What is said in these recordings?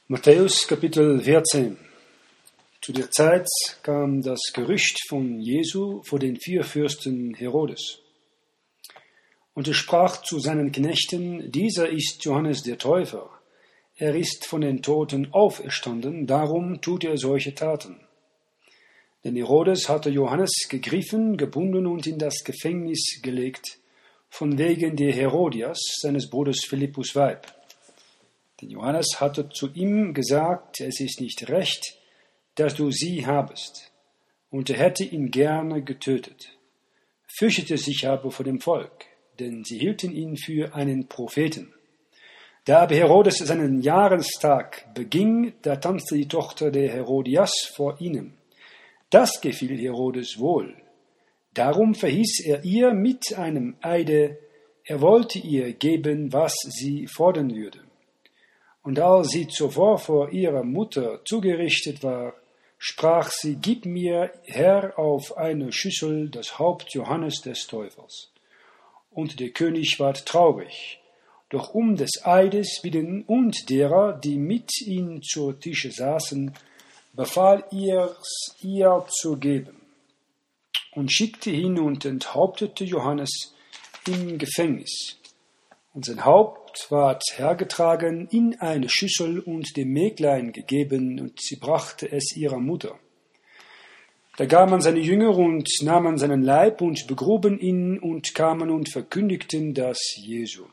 Matthäus Kapitel 14. Zu der Zeit kam das Gerücht von Jesu vor den 4 Fürsten Herodes. Und er sprach zu seinen Knechten, dieser ist Johannes der Täufer. Er ist von den Toten auferstanden, darum tut er solche Taten. Denn Herodes hatte Johannes gegriffen, gebunden und in das Gefängnis gelegt, von wegen der Herodias, seines Bruders Philippus Weib. Denn Johannes hatte zu ihm gesagt, es ist nicht recht, dass du sie habest, und er hätte ihn gerne getötet, fürchtete sich aber vor dem Volk, denn sie hielten ihn für einen Propheten. Da aber Herodes seinen Jahrestag beging, da tanzte die Tochter der Herodias vor ihnen. Das gefiel Herodes wohl. Darum verhieß er ihr mit einem Eide, er wollte ihr geben, was sie fordern würde. Und als sie zuvor vor ihrer Mutter zugerichtet war, sprach sie, gib mir, Herr, auf eine Schüssel das Haupt Johannes des Täufers. Und der König ward traurig, doch um des Eides willen und derer, die mit ihm zu Tische saßen, befahl ihr's ihr zu geben, und schickte hin und enthauptete Johannes im Gefängnis. Und sein Haupt ward hergetragen in eine Schüssel und dem Mäglein gegeben, und sie brachte es ihrer Mutter. Da gaben seine Jünger und nahmen seinen Leib und begruben ihn und kamen und verkündigten das Jesu.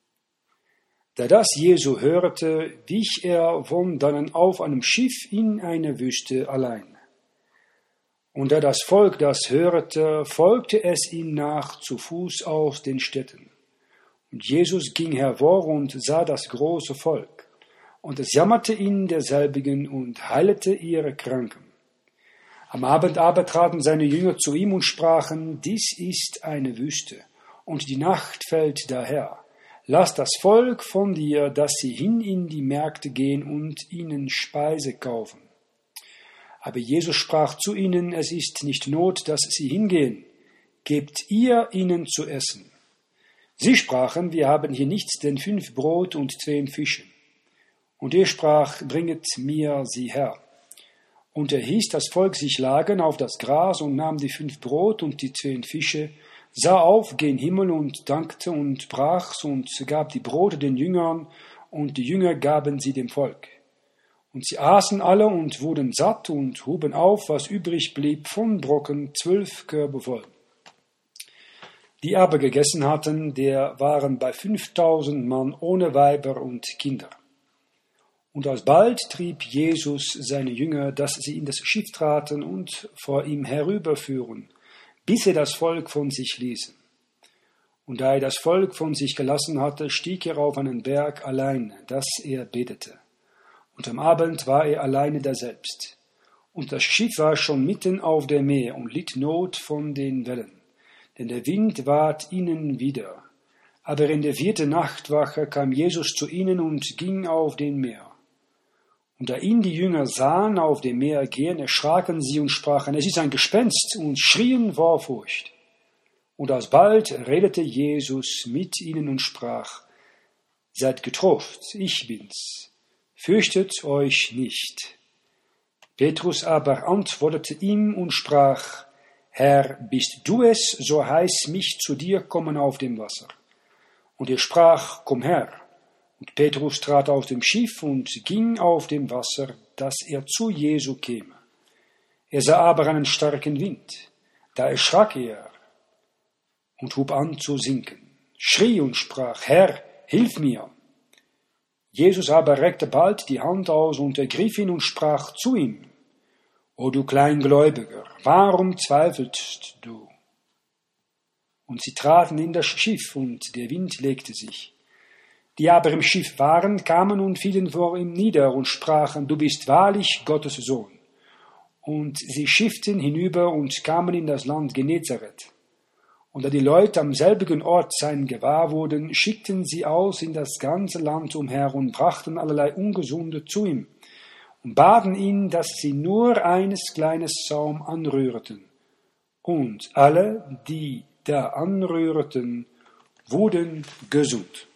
Da das Jesu hörte, wich er von dannen auf einem Schiff in eine Wüste allein. Und da das Volk das hörte, folgte es ihm nach zu Fuß aus den Städten. Und Jesus ging hervor und sah das große Volk, und es jammerte ihn derselbigen und heilete ihre Kranken. Am Abend aber traten seine Jünger zu ihm und sprachen, dies ist eine Wüste, und die Nacht fällt daher. Lass das Volk von dir, dass sie hin in die Märkte gehen und ihnen Speise kaufen. Aber Jesus sprach zu ihnen, es ist nicht Not, dass sie hingehen, gebt ihr ihnen zu essen. Sie sprachen, wir haben hier nichts, denn 5 Brot und 2 Fische. Und er sprach, bringet mir sie her. Und er hieß das Volk sich lagen auf das Gras und nahm die 5 Brot und die 2 Fische, sah auf gen Himmel und dankte und brach's und gab die Brote den Jüngern, und die Jünger gaben sie dem Volk. Und sie aßen alle und wurden satt und hoben auf, was übrig blieb von Brocken, 12 Körbe voll. Die aber gegessen hatten, der waren bei 5000 Mann ohne Weiber und Kinder. Und alsbald trieb Jesus seine Jünger, dass sie in das Schiff traten und vor ihm herüberführen, bis er das Volk von sich ließen. Und da er das Volk von sich gelassen hatte, stieg er auf einen Berg allein, dass er betete. Und am Abend war er alleine daselbst. Und das Schiff war schon mitten auf dem Meer und litt Not von den Wellen. Denn der Wind ward ihnen wider. Aber in der 4. Nachtwache kam Jesus zu ihnen und ging auf dem Meer. Und da ihn die Jünger sahen auf dem Meer gehen, erschraken sie und sprachen, es ist ein Gespenst, und schrien vor Furcht. Und alsbald redete Jesus mit ihnen und sprach, seid getrost, ich bin's, fürchtet euch nicht. Petrus aber antwortete ihm und sprach, Herr, bist du es, so heiß mich zu dir kommen auf dem Wasser. Und er sprach, komm her. Und Petrus trat aus dem Schiff und ging auf dem Wasser, dass er zu Jesu käme. Er sah aber einen starken Wind. Da erschrak er und hub an zu sinken, schrie und sprach, Herr, hilf mir. Jesus aber reckte bald die Hand aus und ergriff ihn und sprach zu ihm, O du Kleingläubiger, warum zweifelst du? Und sie traten in das Schiff, und der Wind legte sich. Die aber im Schiff waren, kamen und fielen vor ihm nieder und sprachen, du bist wahrlich Gottes Sohn. Und sie schifften hinüber und kamen in das Land Genezareth. Und da die Leute am selbigen Ort sein gewahr wurden, schickten sie aus in das ganze Land umher und brachten allerlei Ungesunde zu ihm und baten ihn, dass sie nur eines kleines Saum anrührten. Und alle, die da anrührten, wurden gesund.